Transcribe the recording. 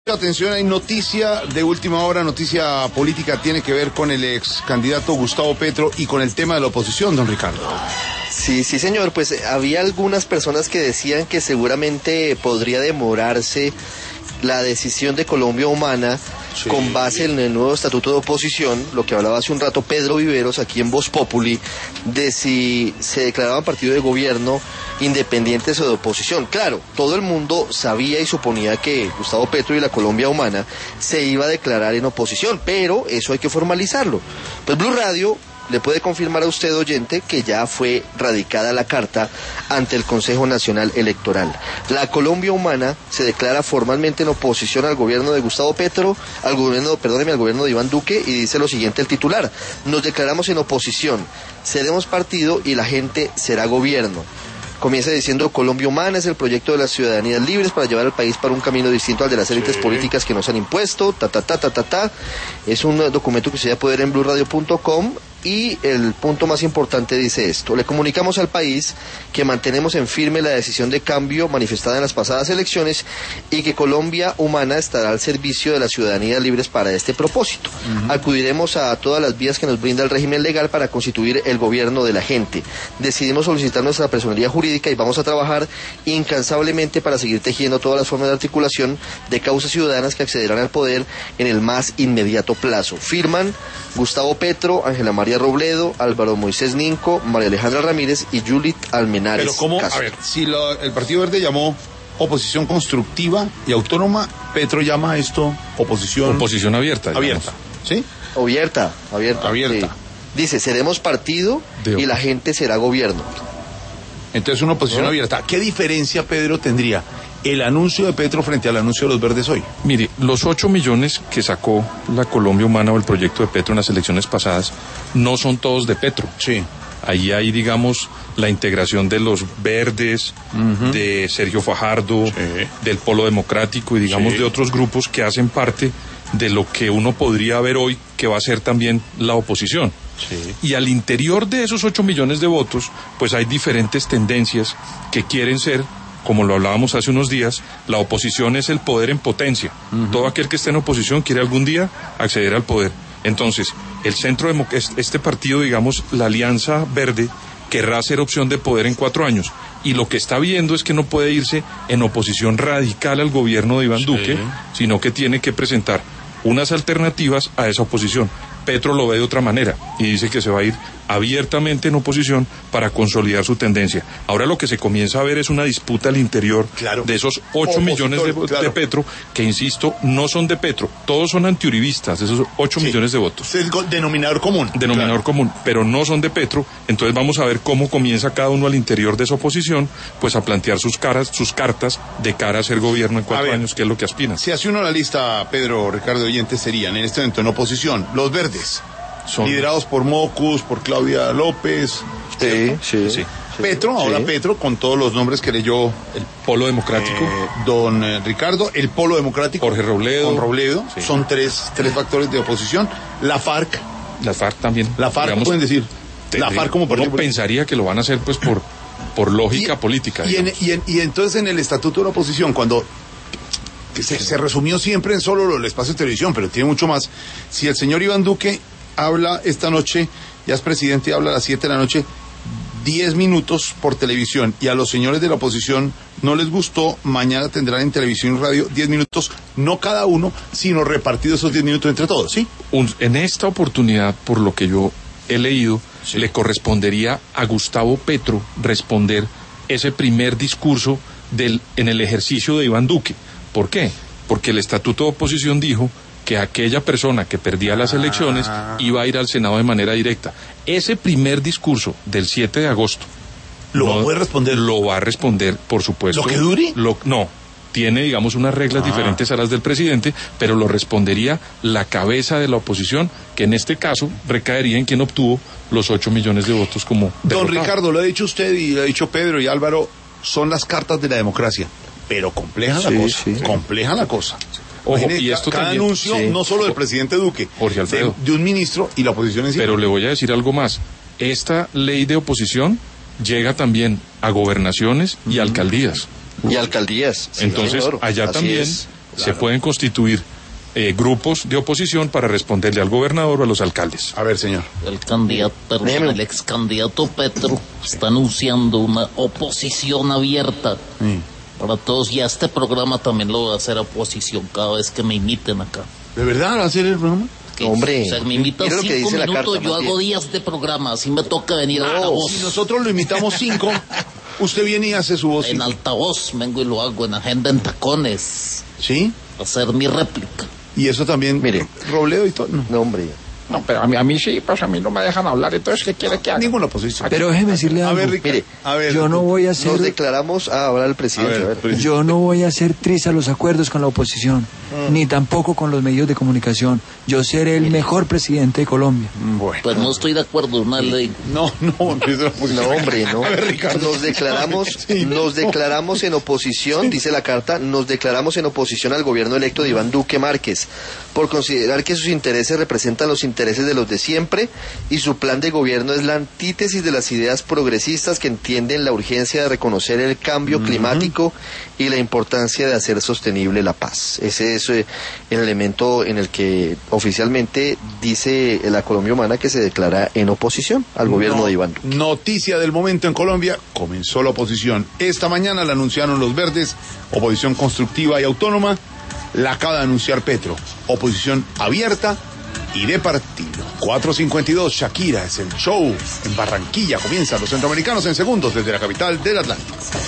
Atención, hay noticia de última hora, noticia política, tiene que ver con el ex candidato Gustavo Petro y con el tema de la oposición, don Ricardo. Sí, señor, pues había algunas personas que decían que seguramente podría demorarse la decisión de Colombia Humana, sí, con base en el nuevo estatuto de oposición, lo que hablaba hace un rato Pedro Viveros aquí en Voz Populi, de si se declaraban partido de gobierno independientes o de oposición. Claro, todo el mundo sabía y suponía que Gustavo Petro y la Colombia Humana se iba a declarar en oposición, pero eso hay que formalizarlo. Pues Blue Radio le puede confirmar a usted, oyente, que ya fue radicada la carta ante el Consejo Nacional Electoral. La Colombia Humana se declara formalmente en oposición al gobierno de Gustavo Petro, al gobierno de Iván Duque, y dice lo siguiente el titular: nos declaramos en oposición, seremos partido y la gente será gobierno. Comienza diciendo: Colombia Humana es el proyecto de las ciudadanías libres para llevar al país para un camino distinto al de las élites políticas que nos han impuesto, Es un documento que se puede ver en bluradio.com. Y el punto más importante dice esto: le comunicamos al país que mantenemos en firme la decisión de cambio manifestada en las pasadas elecciones y que Colombia Humana estará al servicio de las ciudadanías libres para este propósito. Acudiremos a todas las vías que nos brinda el régimen legal para constituir el gobierno de la gente. Decidimos solicitar nuestra personería jurídica y vamos a trabajar incansablemente para seguir tejiendo todas las formas de articulación de causas ciudadanas que accederán al poder en el más inmediato plazo. Firman Gustavo Petro, Ángela María Robledo, Álvaro Moisés Ninco, María Alejandra Ramírez y Julit Almenares. Pero ¿cómo? Castro. A ver, si el Partido Verde llamó oposición constructiva y autónoma, Petro llama a esto oposición abierta. Abierta, ¿sí? Abierta. Sí. Dice: seremos partido y la gente será gobierno. Entonces una oposición abierta. ¿Qué diferencia, Pedro, tendría el anuncio de Petro frente al anuncio de los verdes hoy? Mire, los 8 millones que sacó la Colombia Humana o el proyecto de Petro en las elecciones pasadas no son todos de Petro. Sí. Ahí hay, digamos, la integración de los verdes, de Sergio Fajardo, del Polo Democrático y, digamos, de otros grupos que hacen parte de lo que uno podría ver hoy que va a ser también la oposición. Sí. Y al interior de esos 8 millones de votos, pues hay diferentes tendencias que quieren ser, como lo hablábamos hace unos días, la oposición es el poder en potencia. Todo aquel que esté en oposición quiere algún día acceder al poder. Entonces, el centro este partido, digamos, la Alianza Verde, querrá ser opción de poder en 4 años. Y lo que está viendo es que no puede irse en oposición radical al gobierno de Iván Duque, sino que tiene que presentar unas alternativas a esa oposición. Petro lo ve de otra manera y dice que se va a ir abiertamente en oposición para consolidar su tendencia. Ahora lo que se comienza a ver es una disputa al interior de esos 8 millones de Petro, que insisto, no son de Petro, todos son antiuribistas, esos 8 millones de votos. Es el denominador común. Común, pero no son de Petro. Entonces vamos a ver cómo comienza cada uno al interior de esa oposición, pues a plantear sus cartas de cara a ser gobierno en 4 años, que es lo que aspiran. Si hace uno la lista, Pedro, Ricardo oyentes, serían en este momento en oposición los verdes, liderados por Mocus, por Claudia López. Sí. Petro, Petro, con todos los nombres que leyó el Polo Democrático, don Ricardo, el Polo Democrático, Jorge Robledo, con Robledo, son tres factores de oposición. La FARC también. La FARC, digamos, pueden decir. La FARC como partido. Uno pensaría que lo van a hacer pues por lógica política. Y entonces en el estatuto de la oposición, cuando se resumió siempre en solo el espacio de televisión, pero tiene mucho más. Si el señor Iván Duque habla esta noche, ya es presidente y habla a las 7 de la noche, 10 minutos por televisión, y a los señores de la oposición no les gustó, mañana tendrán en televisión y radio 10 minutos, no cada uno, sino repartidos esos 10 minutos entre todos, ¿sí? En esta oportunidad, por lo que yo he leído, le correspondería a Gustavo Petro responder ese primer discurso en el ejercicio de Iván Duque. ¿Por qué? Porque el estatuto de oposición dijo que aquella persona que perdía las elecciones iba a ir al Senado de manera directa. Ese primer discurso del 7 de agosto... ¿Lo va a poder responder? Lo va a responder, por supuesto. ¿Lo que dure? No. Tiene, digamos, unas reglas diferentes a las del presidente, pero lo respondería la cabeza de la oposición, que en este caso recaería en quien obtuvo los 8 millones de votos como derrotado. Don Ricardo, lo ha dicho usted y lo ha dicho Pedro y Álvaro, son las cartas de la democracia. Pero compleja la cosa. Ojo, y esto cada también, anuncio, no solo del presidente Duque, Jorge Alfredo, de un ministro y la oposición en sí. Pero le voy a decir algo más. Esta ley de oposición llega también a gobernaciones y alcaldías. Y alcaldías. Entonces, señor, allá también Se pueden constituir grupos de oposición para responderle al gobernador o a los alcaldes. A ver, señor. El ex candidato Petro está anunciando una oposición abierta para todos, y a este programa también lo voy a hacer oposición cada vez que me imiten acá. ¿De verdad va a hacer el programa? Hombre, o sea, me invitan 5 minutos, yo hago días de programa, así me toca venir a altavoz. Si nosotros lo imitamos 5, usted viene y hace su voz. En altavoz vengo y lo hago, en agenda en tacones. ¿Sí? Hacer mi réplica. Y eso también, mire, Robledo y todo. No, hombre. No, pero a mí sí, pues a mí no me dejan hablar, entonces ¿qué quiere que haga? Ninguna oposición. Pero déjeme decirle algo. A ver, Ricardo, mire, yo no voy a hacer... Nos declaramos a hablar el presidente. Yo no voy a hacer tris a los acuerdos con la oposición, ni tampoco con los medios de comunicación. Yo seré el mejor presidente de Colombia. Bueno. Pues no estoy de acuerdo, una ley. No, hombre, no. A ver, Ricardo. Nos declaramos en oposición, dice la carta, nos declaramos en oposición al gobierno electo de Iván Duque Márquez, por considerar que sus intereses representan los intereses de los de siempre, y su plan de gobierno es la antítesis de las ideas progresistas que entienden la urgencia de reconocer el cambio climático y la importancia de hacer sostenible la paz. Ese es el elemento en el que oficialmente dice la Colombia Humana que se declara en oposición al gobierno de Iván Duque. Noticia del momento en Colombia, comenzó la oposición. Esta mañana la anunciaron los verdes, oposición constructiva y autónoma. La acaba de anunciar Petro, oposición abierta y de partido. 4:52, Shakira es el show en Barranquilla. Comienzan los centroamericanos en segundos desde la capital del Atlántico.